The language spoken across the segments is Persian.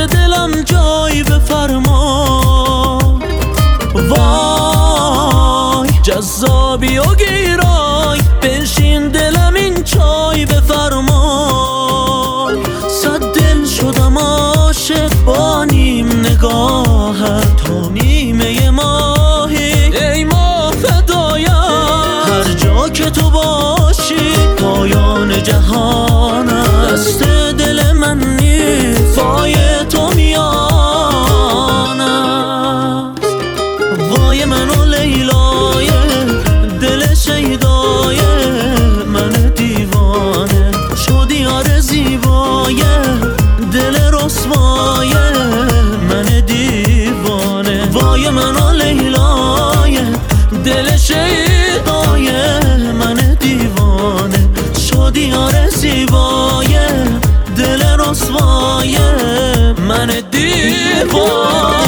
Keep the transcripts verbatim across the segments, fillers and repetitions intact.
دلم جای بفرما. وای جذابی و گیرای، بنشین دلم این چای بفرما. صد دل شدم عاشق با نیم نگاهت، تا نیمه ماهی ای ماه فدایم. هر جا که تو باشی پایان جهانم، دست دل من نیست پای تو میان است. وای من و لیلای دل شیدای، من دیوانه شدی یار زیبای دل رسوای من دیوانه. وای من و لیلای دل شیدای، من دیوانه شدی یار زیبای دل رسوای من دیوانه.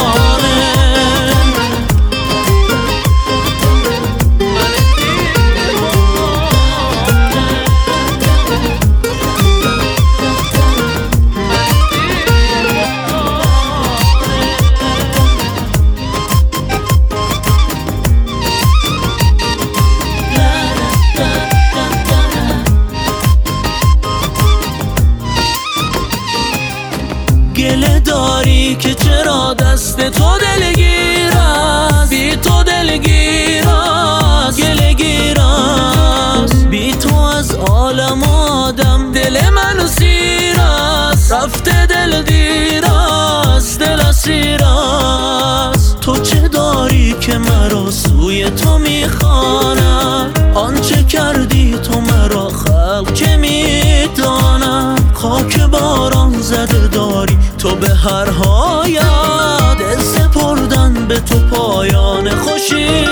گله داری که چرا دست تو دلگیر است، بی تو دلگیر است، گله گیر است. بی تو از عالم و آدم دل من سیر است، رفته دل دیر است، دل اسیر است. تو چه داری که مرا سوی تو میخواند، آنچه کردی تو مرا خلق که میداند. خاک باران زده داری تو به هر حایت، دل سپردن به تو پایان خوشی